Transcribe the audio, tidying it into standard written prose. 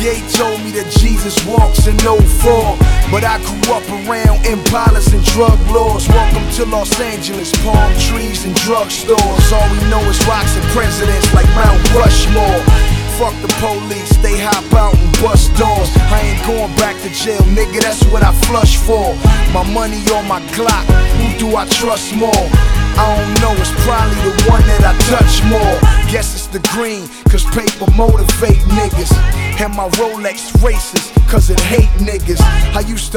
Kanye told me that Jesus walks in '04, but I grew up around Impalas and drug lords. Welcome to Los Angeles, palm trees and drugstores. All we know is rocks and presidents like Mount Rushmore. Fuck the police, they hop out and bust doors. I ain't going back to jail, nigga, that's what I flush for. My money on my Glock, who do I trust more? I don't know, it's probably the one that I touch more. Guess it's the green, cause paper motivate niggas. And my Rolex races, cause it hate niggas. I used to